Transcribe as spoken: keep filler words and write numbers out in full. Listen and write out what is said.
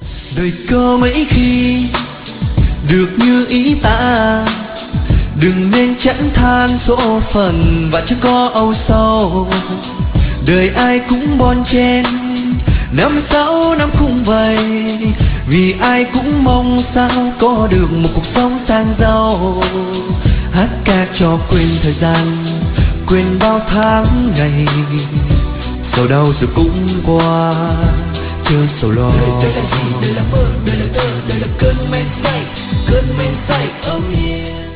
Đời có mấy khi được như ý ta, đừng nên chán than số phận và chẳng có âu sầu. Đời ai cũng bon chen, năm sáu năm cũng vậy, vì ai cũng mong sao có được một cuộc sống sang giàu. Hát ca cho quên thời gian, quên bao tháng ngày, sầu đau rồi cũng qua, chưa sầu lo. Đời là gì, đời là mơ, đời là thơ, đời là cơn men say, cơn men say, oh yeah.